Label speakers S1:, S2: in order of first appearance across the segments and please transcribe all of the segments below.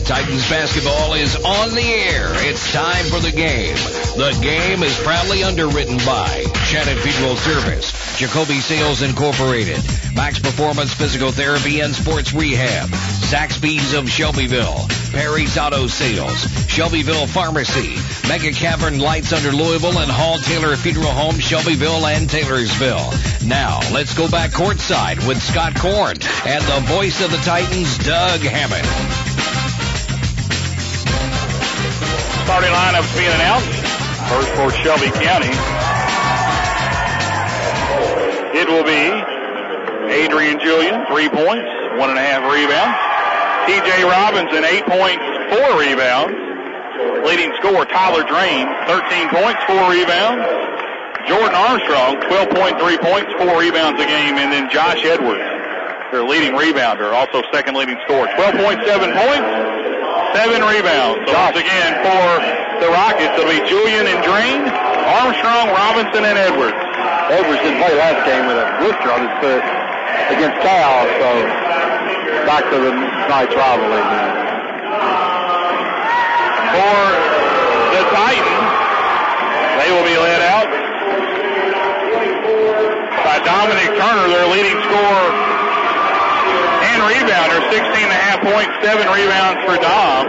S1: Titans basketball is on the air. It's time for the game. The game is proudly underwritten by Shannon Funeral Service, Jacoby Sales Incorporated, Max Performance Physical Therapy and Sports Rehab, Zaxby's of Shelbyville, Perry's Auto Sales, Shelbyville Pharmacy, Mega Cavern Lights under Louisville, and Hall Taylor Funeral Home, Shelbyville and Taylorsville. Now, let's go back courtside with Scott Korn and the voice of the Titans, Doug Hammond.
S2: Starting lineups being announced. First for Shelby County. It will be Adrian Julian, 3 points, 1.5 rebounds. TJ Robinson, 8 points, 4 rebounds. Leading scorer Tyler Drain, 13 points, 4 rebounds. Jordan Armstrong, 12.3 points, 4 rebounds a game. And then Josh Edwards, their leading rebounder, also second leading scorer, 12.7 points, 7 rebounds. So once again for the Rockets, it'll be Julian and Drain, Armstrong, Robinson, and Edwards.
S3: Edwards didn't play last game with a blister on his foot against Cal, so back to the night's rivalry.
S2: For the Titans, they will be led out by Dominic Turner, their leading scorer and rebounder, 16.5 points, 7 rebounds for Dom.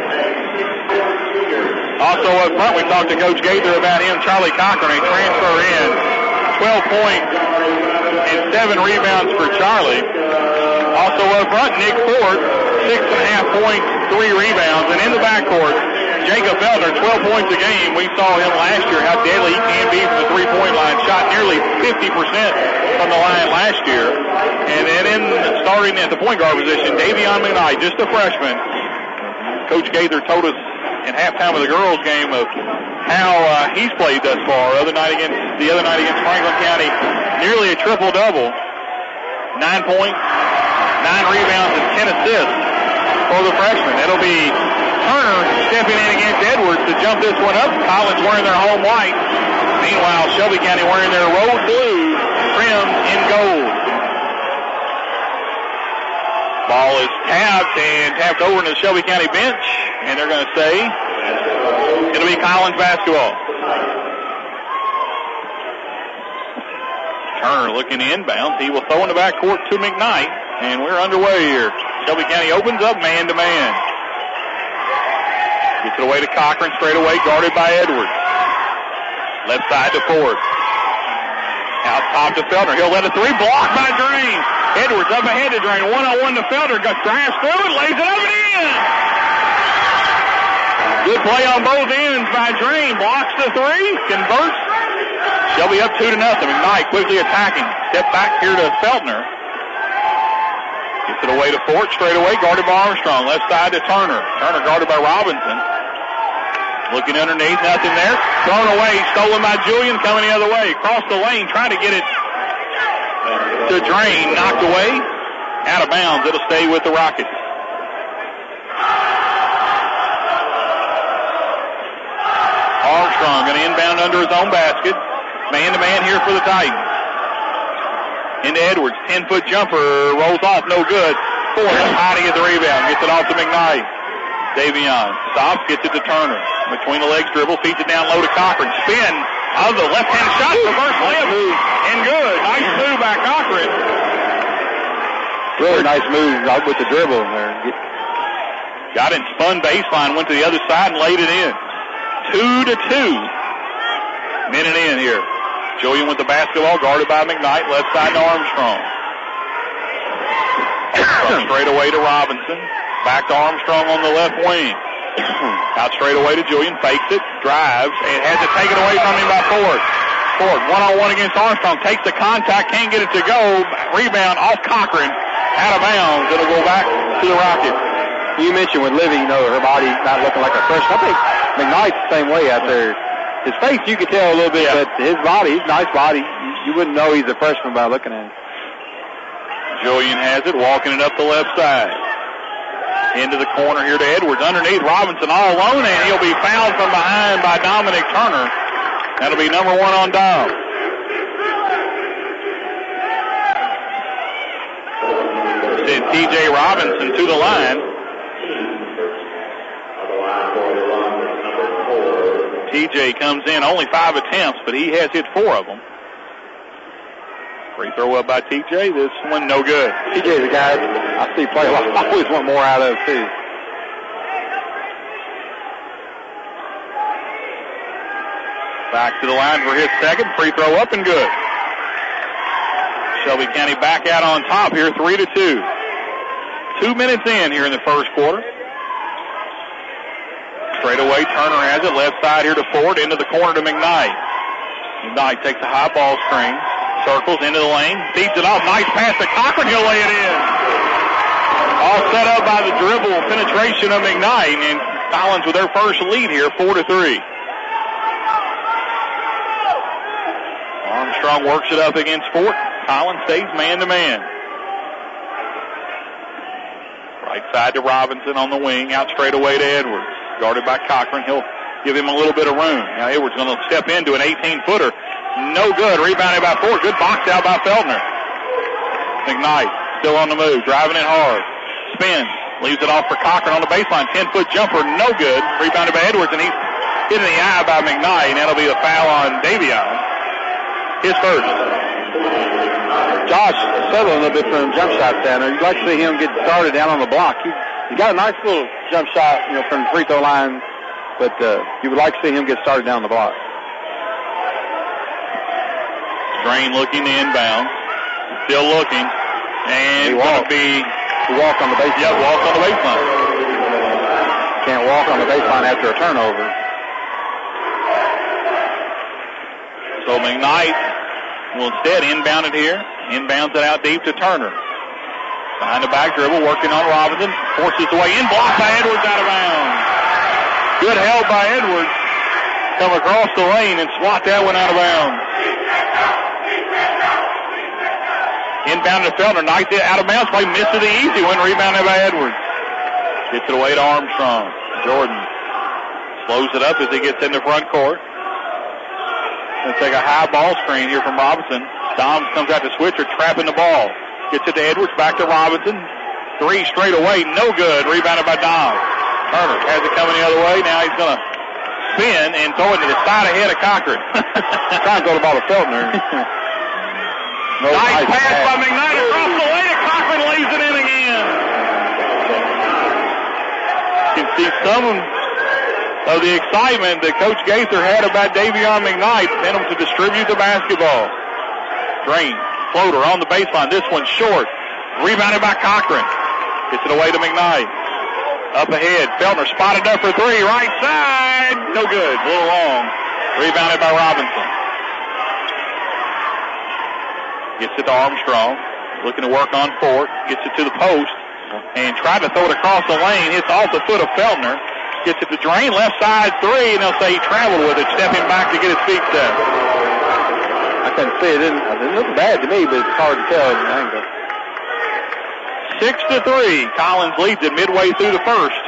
S2: Also up front, we talked to Coach Gaither about him, Charlie Cochran, a transfer in, 12 points and 7 rebounds for Charlie. Also up front, Nick Ford, 6.5 points, 3 rebounds. And in the backcourt, Jacob Felder, 12 points a game. We saw him last year, how deadly he can be from the three-point line. Shot nearly 50% from the line last year. And then starting at the point guard position, Davion McKnight, just a freshman. Coach Gaither told us in halftime of the girls' game of how he's played thus far. The other night against Franklin County, nearly a triple-double. 9 points, 9 rebounds, and 10 assists for the freshman. It'll be Turner stepping in against Edwards to jump this one up. Collins wearing their home white. Meanwhile, Shelby County wearing their road blue, trimmed in gold. Ball is tapped over to the Shelby County bench, and they're going to say it'll be Collins basketball. Turner looking inbound. He will throw in the backcourt to McKnight, and we're underway here. Shelby County opens up man-to-man. Gets it away to Cochran, straight away, guarded by Edwards. Left side to Ford. Out top to Felder. He'll let a three, blocked by Drain. Edwards up ahead to Drain. 1-on-1 to Felder. Drives through it, lays it up and in. Good play on both ends by Drain. Blocks the three, converts. Shelby up 2-0. McKnight quickly attacking. Step back here to Feltner. Gets it away to Fort, straight away, guarded by Armstrong. Left side to Turner. Turner guarded by Robinson. Looking underneath, nothing there. Thrown away, stolen by Julian, coming the other way. Across the lane, trying to get it to Drain. Knocked away. Out of bounds. It'll stay with the Rockets. Armstrong going to inbound under his own basket. Man-to-man here for the Titans. Into Edwards. 10-foot jumper. Rolls off. No good. Ford high to get the rebound. Gets it off to McKnight. Davion stops. Gets it to Turner. Between the legs dribble. Feeds it down low to Cochran. Spin of the left-hand shot. Reverse layup. And good. Nice move by Cochran.
S3: Really nice move with the dribble in there.
S2: Got it, spun baseline. Went to the other side and laid it in. 2-2. Minute in here. Julian with the basketball, guarded by McKnight, left side to Armstrong. Straight away to Robinson. Back to Armstrong on the left wing. Out straight away to Julian, fakes it, drives, and has it taken away from him by Ford. Ford, 1-on-1 against Armstrong, takes the contact, can't get it to go. Rebound off Cochran, out of bounds. It'll go back to the Rockets.
S3: You mentioned with Livy, her body not looking like a freshman. I think McKnight's the same way out there. His face, you could tell a little bit, but his body, he's a nice body. You wouldn't know he's a freshman by looking at him.
S2: Julian has it, walking it up the left side. Into the corner here to Edwards. Underneath, Robinson all alone, and he'll be fouled from behind by Dominic Turner. That'll be number 1 on Dom. Send T.J. Robinson to the line. TJ comes in, only 5 attempts, but he has hit 4 of them. Free throw up by TJ. This one no good.
S3: TJ's a guy I see play a lot. I always want more out of too.
S2: Back to the line for his second. Free throw up and good. Shelby County back out on top here, 3-2. 2 minutes in here in the first quarter. Straight away, Turner has it. Left side here to Ford. Into the corner to McKnight. McKnight takes the high ball screen. Circles into the lane. Feeds it off. Nice pass to Cochran. He'll lay it in. All set up by the dribble penetration of McKnight. And Collins with their first lead here, 4-3. Armstrong works it up against Fort. Collins stays man-to-man. Right side to Robinson on the wing. Out straight away to Edwards. Guarded by Cochran. He'll give him a little bit of room. Now Edwards going to step into an 18-footer. No good. Rebounded by Fort. Good box out by Feltner. McKnight still on the move. Driving it hard. Spins. Leaves it off for Cochran on the baseline. 10-foot jumper. No good. Rebounded by Edwards, and he's hit in the eye by McKnight, and that'll be a foul on Davion. His first.
S3: Josh settling a little bit from jump shots down there. You'd like to see him get started down on the block. He got a nice little jump shot, from the free throw line, but you would like to see him get started down the block.
S2: Drain looking to inbound. Still looking. And going to be...
S3: He walked on the baseline.
S2: Yep, walked on the baseline.
S3: Can't walk on the baseline after a turnover.
S2: So McKnight will instead inbound it here. Inbounds it out deep to Turner. Behind the back dribble, working on Robinson. Forces away in, blocked by Edwards out of bounds. Good help by Edwards. Come across the lane and swat that one out of bounds. Inbound to Feltner. Knocks it out of bounds. Play misses the easy one. Rebounded by Edwards. Gets it away to Armstrong. Jordan slows it up as he gets into front court. Going to take a high ball screen here from Robinson. Dom comes out to Switzer, trapping the ball. Gets it to Edwards, back to Robinson. 3 straight away, no good. Rebounded by Dom. Turner has it coming the other way. Now he's going to spin and throw it to the side ahead of Cochran.
S3: Trying to throw the ball to Feltner.
S2: Nice pass by McKnight across the way to Cochran, lays it in again. You can see some of the excitement that Coach Gaither had about Davion McKnight, sent him to distribute the basketball. Drain, floater on the baseline. This one's short. Rebounded by Cochran. Gets it away to McKnight. Up ahead, Feltner spotted up for 3, right side. No good, a little long. Rebounded by Robinson. Gets it to Armstrong. Looking to work on Fort. Gets it to the post. And tried to throw it across the lane. Hits off the foot of Feltner. Gets it to Drain, left side 3, and they'll say he traveled with it, stepping back to get his feet set.
S3: I couldn't see it. It didn't look bad to me, but it's hard to tell in the angle.
S2: 6-3. Collins leads it midway through the first.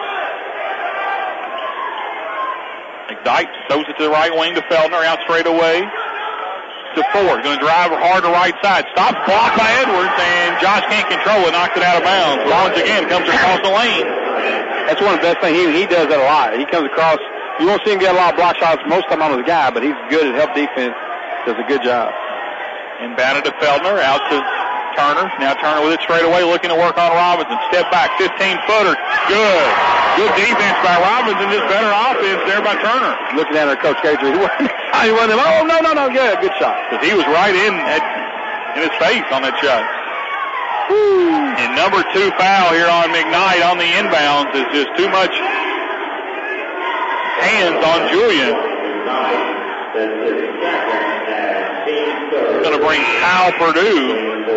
S2: McKnight throws it to the right wing to Feltner, out straight away to Ford. Going to drive hard to right side. Stops, blocked by Edwards, and Josh can't control it, knocks it out of bounds. But once again, comes across the lane.
S3: That's one of the best things. He does that a lot. He comes across. You won't see him get a lot of block shots most of the time on the guy, but he's good at help defense. Does a good job.
S2: Inbounded to Feltner, out to Turner. Now Turner with it straight away, looking to work on Robinson. Step back, 15-footer. Good. Good defense by Robinson. Just better offense there by Turner.
S3: Looking at her, Coach Gaither. He wasn't. Oh, no. Good shot.
S2: Because he was right in his face on that shot. Woo. And number 2 foul here on McKnight on the inbounds is just too much hands on Julian. Going to bring Kyle Purdue.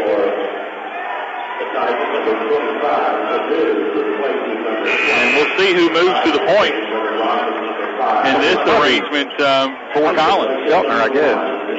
S2: And we'll see who moves to the point in this arrangement for Collins.
S3: Feltner, I guess.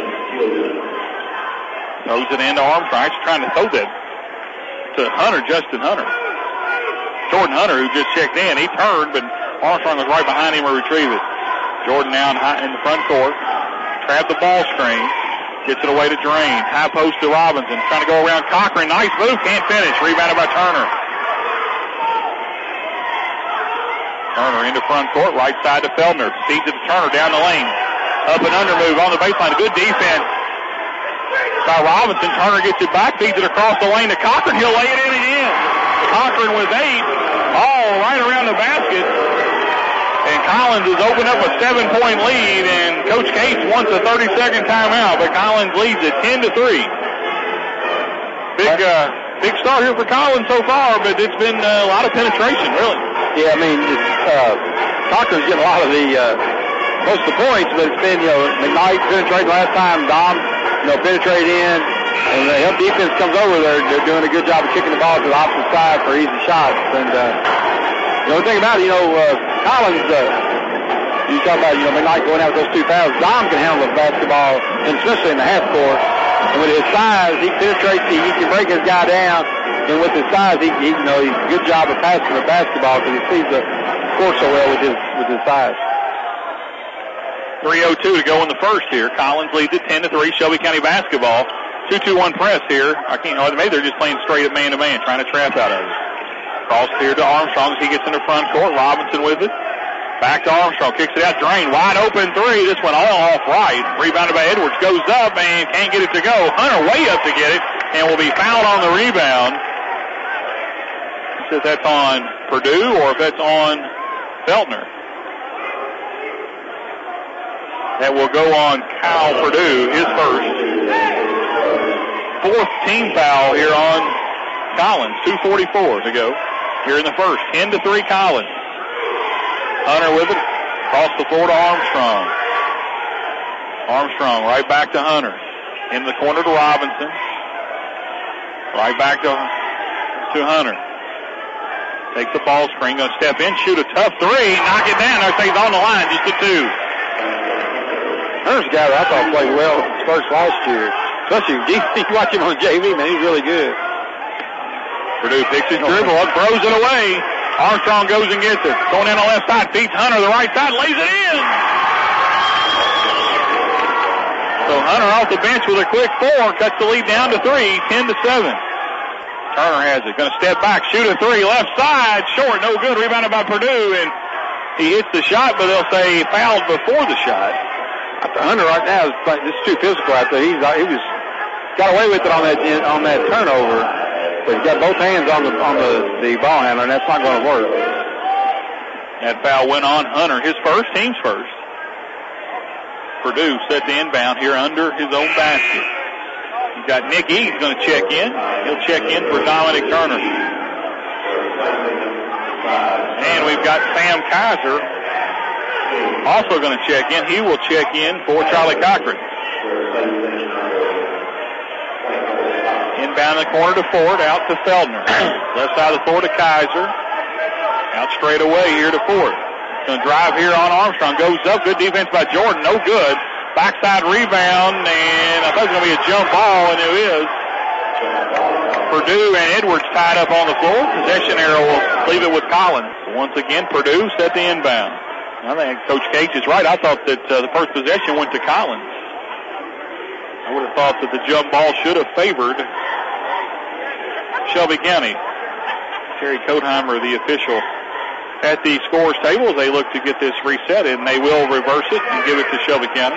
S2: Throws it into Armstrong. He's trying to throw that to Justin Hunter. Jordan Hunter, who just checked in. He turned, but Armstrong was right behind him to retrieve it. Jordan now in the front court. Trapped the ball screen. Gets it away to Drain. High post to Robinson. Trying to go around Cochran. Nice move. Can't finish. Rebounded by Turner. Turner into front court, right side to Feldner. Feeds it to Turner down the lane. Up and under move on the baseline. Good defense by Robinson. Turner gets it back, feeds it across the lane to Cochran. He'll lay it in again. Cochran with 8, all right around the basket. And Collins has opened up a 7-point lead, and Coach Cates wants a 30-second timeout, but Collins leads it 10-3. Big start here for Collins so far, but it's been a lot of penetration, really.
S3: Yeah, I mean, Cochran's getting a lot of the most of the points, but it's been, McKnight penetrated last time, Dom, penetrate in, and the help defense comes over there. They're doing a good job of kicking the ball to the opposite side for easy shots. And the thing about it, Collins, you talk about, McKnight going out with those 2 fouls. Dom can handle the basketball, and especially in the half court. And with his size, he penetrates, he can break his guy down. And with his size, he's a good job of passing the basketball because he sees the court so well with his size.
S2: 3:02 to go in the first here. Collins leads it 10-3. Shelby County basketball. 2-2-1 press here. Maybe they're just playing straight up man-to-man, trying to trap out of it. Cross here to Armstrong as he gets into front court. Robinson with it. Back to Armstrong. Kicks it out. Drain. Wide open 3. This one all off right. Rebounded by Edwards. Goes up and can't get it to go. Hunter way up to get it and will be fouled on the rebound. He says that's on Purdue or if that's on Feltner. That will go on Kyle Purdue, his first. 4th team foul here on Collins. 2:44 to go here in the first. 10-3 Collins. Hunter with it. Across the floor to Armstrong. Armstrong right back to Hunter. In the corner to Robinson. Right back to Hunter. Takes the ball screen. Going to step in. Shoot a tough 3. Knock it down. There stays on the line. Just a 2.
S3: Hunter's a guy that I thought played well first last year. Especially if you watch him on JV, man, he's really good.
S2: Purdue picks his dribble up, throws it away. Armstrong goes and gets it. Going in on the left side, feeds Hunter the right side, lays it in. So Hunter off the bench with a quick 4, cuts the lead down to 3, 10-7. Turner has it, going to step back, shoot a 3, left side, short, no good, rebounded by Purdue, and he hits the shot, but they'll say fouled before the shot.
S3: Hunter right now is too physical out there. He got away with it on that turnover, but he's got both hands on the ball handler, and that's not going to work.
S2: That foul went on Hunter, his first, team's first. Purdue set the inbound here under his own basket. He's got Nick Eads going to check in. He'll check in for Dominic Turner. And we've got Sam Kaiser also going to check in. He will check in for Charlie Cochran. Inbound the corner to Ford, out to Feldner. Left side of the floor to Kaiser. Out straight away here to Ford. Going to drive here on Armstrong. Goes up. Good defense by Jordan. No good. Backside rebound, and I thought it was going to be a jump ball, and it is. Purdue and Edwards tied up on the floor. Possession arrow will leave it with Collins. Once again, Purdue set the inbound. I think Coach Cates is right. I thought that the first possession went to Collins. I would have thought that the jump ball should have favored Shelby County. Terry Kotheimer, the official at the scorer's table, as they look to get this reset, and they will reverse it and give it to Shelby County.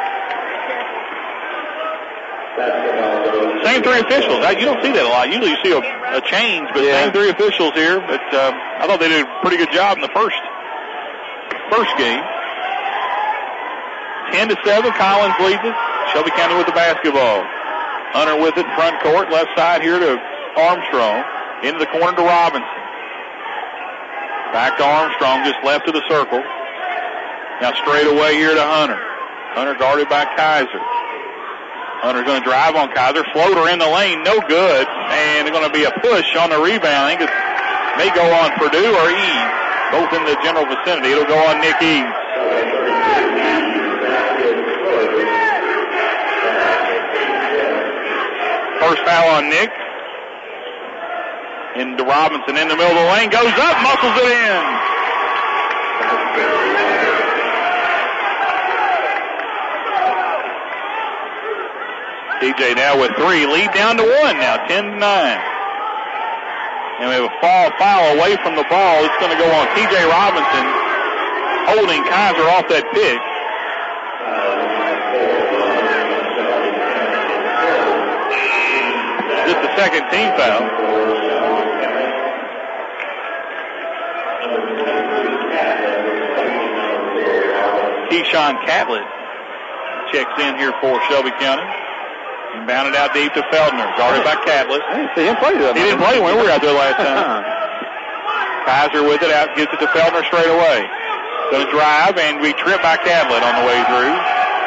S2: Same 3 officials. You don't see that a lot. Usually you see a change, but same 3 officials here. But I thought they did a pretty good job in the first game. 10-7, Collins leads it. Shelby County with the basketball. Hunter with it, front court, left side here to Armstrong. Into the corner to Robinson. Back to Armstrong, just left of the circle. Now straight away here to Hunter. Hunter guarded by Kaiser. Hunter's going to drive on Kaiser. Floater in the lane, no good. And there's going to be a push on the rebound. I think it may go on Purdue or Eads, both in the general vicinity. It'll go on Nick Eads. First foul on Nick. Into Robinson in the middle of the lane. Goes up, muscles it in. TJ now with 3. Lead down to 1 now, 10-9. And we have a foul away from the ball. It's going to go on T.J. Robinson, holding Kaiser off that pick. Just the second team foul. Keyshawn Catlett checks in here for Shelby County. And bounded out deep to Feldner. Guarded by Catlett.
S3: I didn't see him play that.
S2: He didn't play when we were out there last time. Kaiser with it out, gets it to Feldner straight away. Going to drive and be tripped by Catlett on the way through.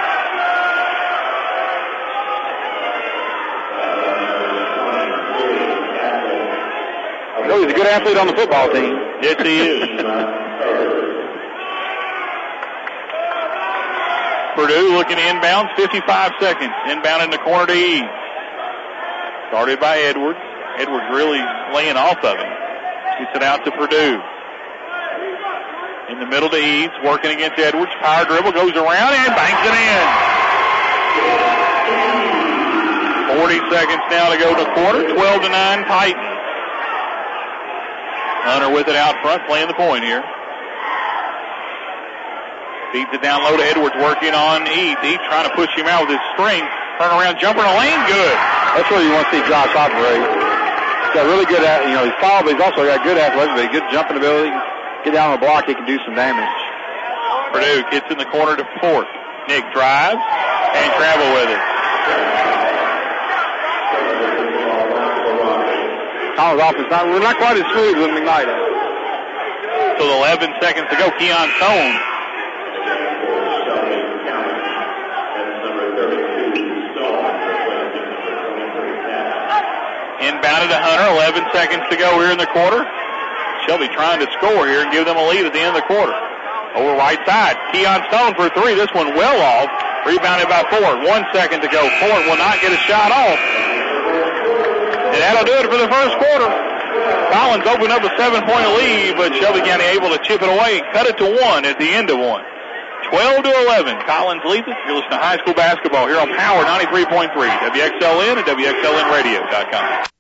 S3: He's a good athlete on the football team.
S2: Yes, he is. Purdue looking inbounds, 55 seconds. Inbound in the corner to Eads. Started by Edwards. Edwards really laying off of him. Gets it out to Purdue. In the middle to Eads, working against Edwards. Power dribble, goes around and banks it in. 40 seconds now to go to the quarter. 12-9 Titans. Hunter with it out front, playing the point here. Feeds it down low to Edwards, working on Eads. Eads trying to push him out with his string. Turn around, jumper in the lane, good.
S3: That's where you want to see Josh operate. He's got really good, he's tall, but he's also got good athletic, good jumping ability. Get down on the block, he can do some damage.
S2: Purdue gets in the corner to Fort. Nick drives and travel with it.
S3: Collins offense, we're not quite as smooth with McKnight.
S2: So 11 seconds to go. Keon Stone. Inbounded to Hunter. 11 seconds to go here in the quarter. Shelby trying to score here and give them a lead at the end of the quarter. Over right side. Keon Stone for three. This one well off. Rebounded by Ford. 1 second to go. Ford will not get a shot off. And that'll do it for the first quarter. Collins opened up a 7-point lead, but Shelby County able to chip it away and cut it to 1 at the end of one. 12-11. Collins leads it. You're listening to high school basketball here on Power 93.3, WXLN and WXLNradio.com.